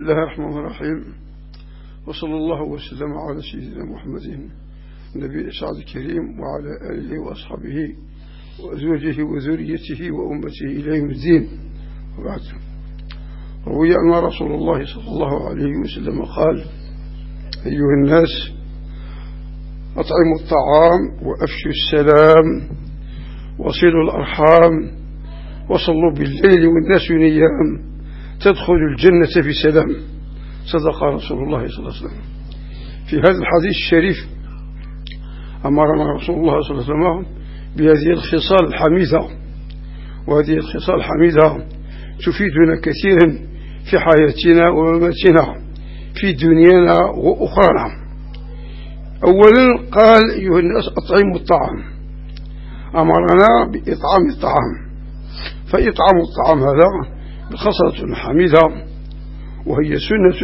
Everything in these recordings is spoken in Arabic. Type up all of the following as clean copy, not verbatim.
بسم الله الرحمن الرحيم، وصلى الله وسلم على سيدنا محمد النبي الأسعد الكريم وعلى آله وأصحابه وأزواجه وذريته وأمته إلى يوم الدين. وبعد، روي أن رسول الله صلى الله عليه وسلم قال: أيها الناس، أطعموا الطعام وأفشوا السلام وصلوا الأرحام وصلوا بالليل والناس نيام تدخلوا الجنة بسلام. صدق رسول الله صلى الله عليه وسلم. في هذا الحديث الشريف أمرنا رسول الله صلى الله عليه وسلم بهذه الخصال الحميدة، وهذه الخصال الحميدة تفيدنا كثيرا في حياتنا ومماتنا في دنيانا وأخرانا. أولا قال: أيها الناس، أطعموا الطعام. أمرنا بإطعام الطعام، فإطعام الطعام هذا بخصلة حميدة، وهي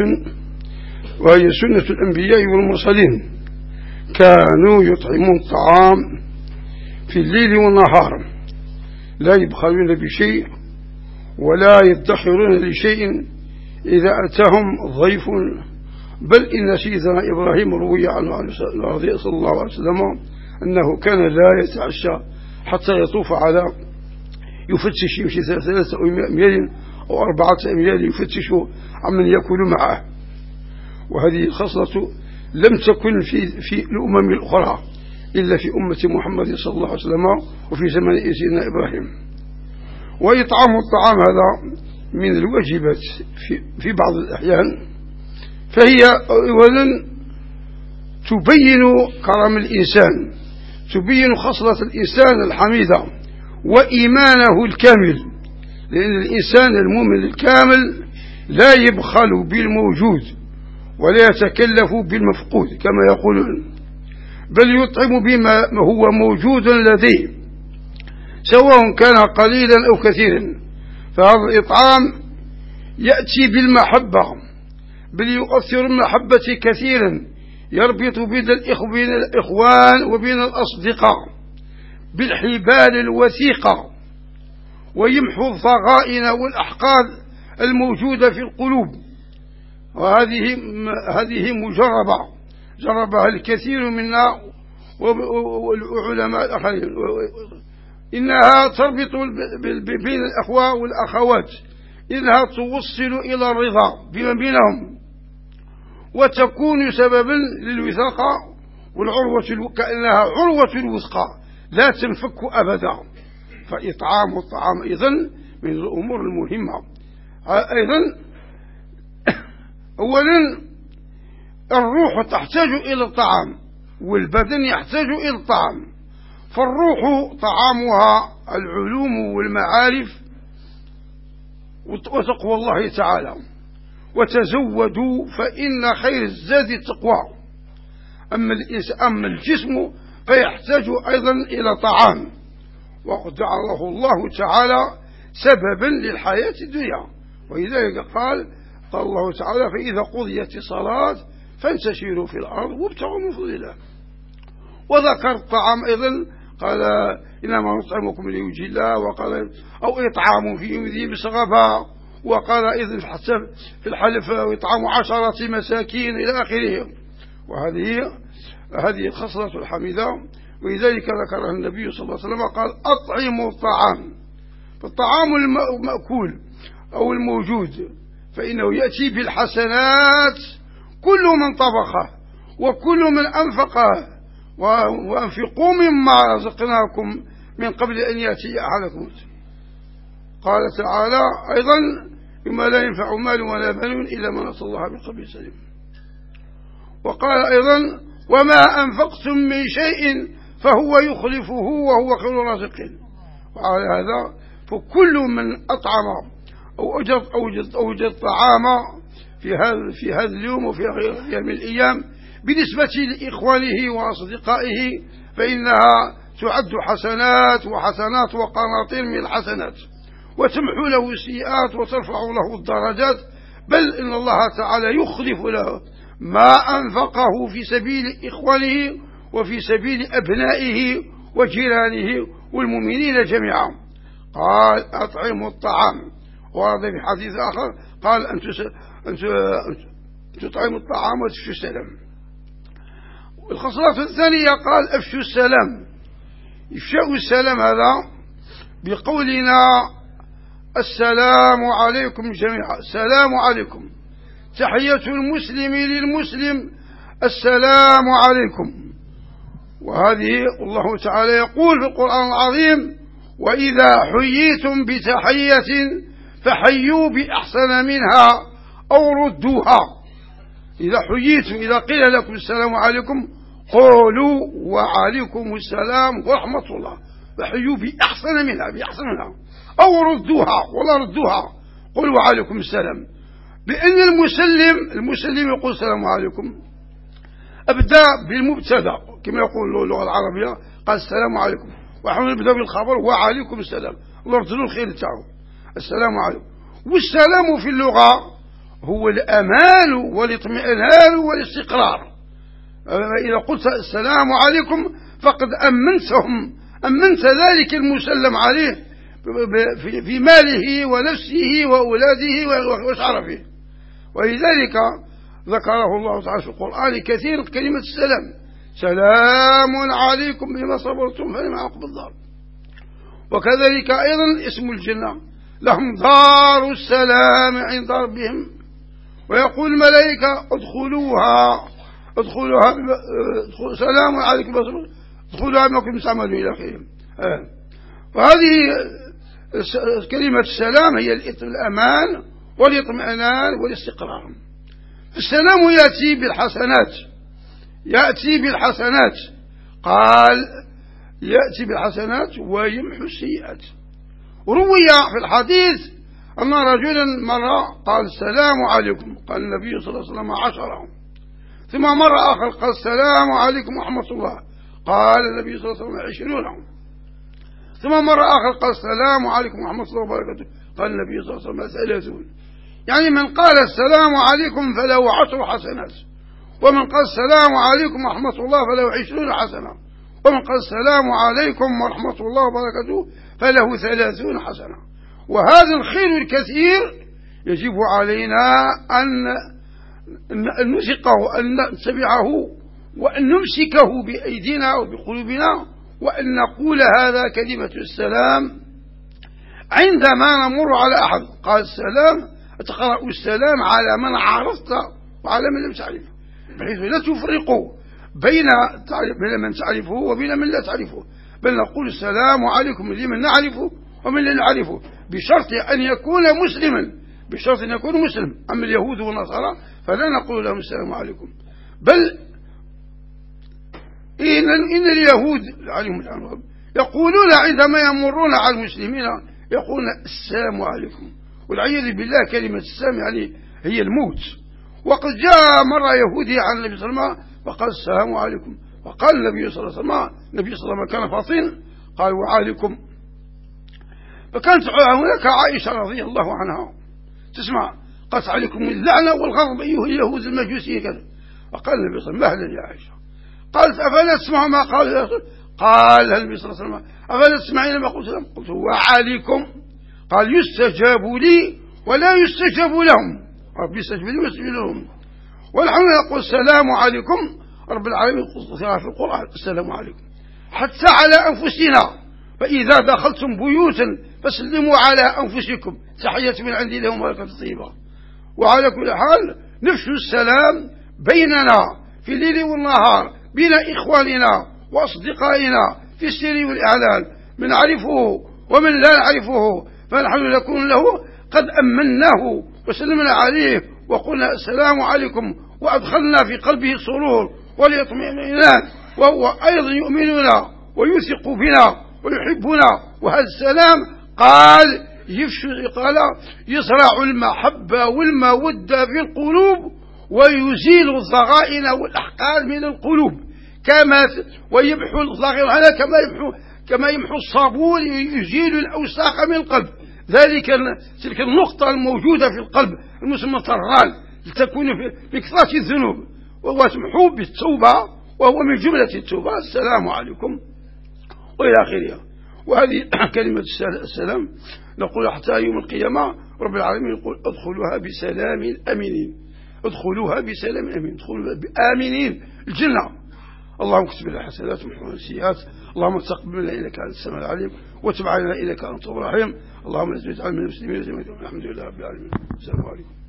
سنة الأنبياء والمرسلين. كانوا يطعمون الطعام في الليل والنهار، لا يبخلون بشيء ولا يدخرون لشيء إذا أتاهم ضيف. بل إن سيدنا إبراهيم روي عنه صلى الله عليه وسلم أنه كان لا يتعشى حتى يطوف على يمشي 3 أميال أو 4 أميال يفتش عمن يأكل معه. وهذه خصلة لم تكن في الأمم الأخرى إلا في أمة محمد صلى الله عليه وسلم وفي زمن سيدنا إبراهيم. وإطعام الطعام هذا من الواجبات في بعض الأحيان، فهي أولا تبين كرم الإنسان، تبين خصلة الإنسان الحميدة وإيمانه الكامل، لأن الإنسان المؤمن الكامل لا يبخل بالموجود ولا يتكلف بالمفقود كما يقولون، بل يطعم بما هو موجود لديه سواء كان قليلا أو كثيرا. فهذا الإطعام يأتي بالمحبة، بل يؤثر المحبة كثيرا، يربط بين الإخوان وبين الأصدقاء بالحبال الوثيقة، ويمحو الضغائن والأحقاد الموجودة في القلوب. وهذه مجربة، جربها الكثير منا والعلماء الآخرين. إنها تربط بين الأخوة والأخوات، إنها توصل إلى الرضا بما بينهم، وتكون سببا للوثاقة والعروة، كأنها عروة الوثقى لا تنفك أبدا. فإطعام الطعام أيضا من الأمور المهمة. أيضا أولا الروح تحتاج إلى الطعام، والبدن يحتاج إلى الطعام. فالروح طعامها العلوم والمعارف وتقوى الله تعالى. وتزودوا فإن خير الزاد التقوى. أما الجسم فيحتاج أيضا إلى طعام، وقد جعله الله تعالى سببا للحياة الدنيا. ولذلك قال الله تعالى: فإذا قضيت الصلاة فانتشروا في الأرض وابتغوا من فضل الله. وذكر الطعام أيضا، قال: إنما نطعمكم لوجه الله، وقال: أو إطعام في يوم ذي مسغبة، وقال إذن حتى في الحلف: وإطعام 10 مساكين إلى آخره. وهذه الخصلة الحميدة، ولذلك ذكرها النبي صلى الله عليه وسلم، قال: أطعموا الطعام. فالطعام المأكول أو الموجود فإنه يأتي بالحسنات كل من طبخه وكل من أنفقه. وأنفقوا مما رزقناكم من قبل أن يأتي أحدكم. قال تعالى أيضا: بما لا ينفع مال ولا بنون إلا من أتى الله بقلب سليم. وقال أيضا: وما أنفقتم من شيء فهو يخلفه وهو خير الرازقين. وعلى هذا فكل من أطعم أو أوجد طعام في هذا اليوم وفي غيره من الأيام بالنسبة لإخوانه وأصدقائه فإنها تعد حسنات وقناطير من الحسنات، وتمحو له السيئات وترفع له الدرجات. بل إن الله تعالى يخلف له ما أنفقه في سبيل إخوانه وفي سبيل أبنائه وجيرانه والمؤمنين جميعا. قال: أطعموا الطعام. ورد في حديث آخر قال: أن تطعموا الطعام وتفشوا السلام. الخصلة الثانية قال أفشوا السلام. إفشاء السلام هذا بقولنا السلام عليكم جميعا، السلام عليكم، تحية المسلم للمسلم السلام عليكم. وهذه الله تعالى يقول في القرآن العظيم وإذا حييتم بتحية فحيوا بأحسن منها أو ردوها. إذا حييتم، إذا قيل لكم السلام عليكم قولوا وعليكم السلام ورحمة الله، فحيوا بأحسن منها أو ردوها ولا ردوها، قولوا وعليكم السلام. بأن المسلم يقول السلام عليكم، أبدأ بالمبتدا كما يقول اللغة العربية، قال السلام عليكم، ونحن نبدأ بالخبر وعليكم السلام، الله يرد له الخير تاعه، السلام عليكم. والسلام في اللغة هو الأمان والاطمئنان والاستقرار. إذا قلت السلام عليكم فقد أمنت ذلك المسلم عليه في ماله ونفسه وأولاده وشرفه. ولذلك ذكره الله تعالى في القرآن كثير كلمة السلام، سلام عليكم بما صبرتم فنعم عقبى الدار. وكذلك أيضا اسم الجنة، لهم دار السلام عند ربهم، ويقول الملائكة ادخلوها سلام عليكم ادخلوها بما كنتم تعملون إلى آخره. وهذه كلمة السلام هي الأمان والاطمئنان والاستقرار. السلام يأتي بالحسنات قال يأتي بالحسنات ويمحو السيئات. روي في الحديث أن رجلا مرة قال السلام عليكم، قال النبي صلى الله عليه وسلم 10. ثم مرة آخر قال السلام عليكم ورحمة الله، قال النبي صلى الله عليه وسلم 20. ثم مرة آخر قال السلام عليكم ورحمة الله وبركاته، قال النبي صلى الله عليه وسلم 30. يعني من قال السلام عليكم فله 10 حسنات، ومن قال السلام عليكم ورحمة الله فله 20 حسنة، ومن قال السلام عليكم ورحمة الله وبركاته فله 30 حسنة. وهذا الخير الكثير يجب علينا أن نثقه، أن نتبعه، وأن نمسكه بأيدينا وبقلوبنا، وأن نقول هذا كلمة السلام عندما نمر على أحد. قال السلام، تقرأ السلام على من عرفت وعلى من لم تعرف، بحيث لا تفرقوا بين من تعرفه وبين من لا تعرفه، بل نقول السلام عليكم لمن نعرفه ومن لا نعرفه، بشرط أن يكون مسلما، بشرط أن يكون مسلم. أما اليهود والنصارى فلا نقول لهم السلام عليكم، بل إن اليهود عليهم العنوان يقولون عندما يمرون على المسلمين يقولون السلام عليكم، والعياذ بالله كلمة السلام يعني هي الموت. وقد جاء مرة يهودي عن النبي صلى الله عليه وسلم فقال السلام عليكم، وقال النبي صلى الله عليه وسلم، النبي صلى الله عليه وسلم كان فاطن، قال وعليكم. فكانت هناك عائشة رضي الله عنها تسمع، قالت عليكم اللعنة والغضب أيها اليهود المجوسية كذا. فقال النبي صلى الله عليه وسلم مهلا يا عائشة، قالت أفلا تسمع ما قال يا رسول؟ قال النبي صلى الله عليه وسلم أفلا تسمعين ما قلت لهم؟ قلت وعليكم. قال يستجاب لي ولا يستجاب لهم، ربي يستجاب لي ويستجاب لهم. ونحن نقول السلام عليكم، رب العالمين في القرآن السلام عليكم، حتى على أنفسنا، فإذا دخلتم بيوتا فسلموا على أنفسكم تحية من عندي لهم بركة طيبة. وعلى كل حال نفشوا السلام بيننا في الليل والنهار، بين إخواننا وأصدقائنا في السر والإعلان، من نعرفه ومن لا نعرفه، فنحن نكون له قد أمناه وسلمنا عليه وقلنا السلام عليكم، وأدخلنا في قلبه السرور والاطمئنان، وهو أيضا يؤمننا ويثق بنا ويحبنا. وهذا السلام قال يزرع المحبة والمودة في القلوب، ويزيل الضغائن والأحقاد من القلوب، ويمحو الضغائن كما يمحو الصابون يزيل الأوساخ من القلب. تلك النقطة الموجودة في القلب المسمى طرال لتكون في كثرة الذنوب، وتمحو بالتوبة، وهو من جملة التوبة السلام عليكم وإلى آخره. وهذه كلمة السلام نقول حتى يوم القيامة رب العالمين يقول ادخلوها بسلام أمينين، ادخلوها بسلام أمين، ادخلوها بآمنين الجنة. اللهم اكتب لنا حسنات ومحونا السيئات، اللهم تقبلنا إنك أنت السميع العليم وتب علينا إنك أنت الرحيم، اللهم اجعلنا من المسلمين. الحمد لله رب العالمين. السلام عليكم.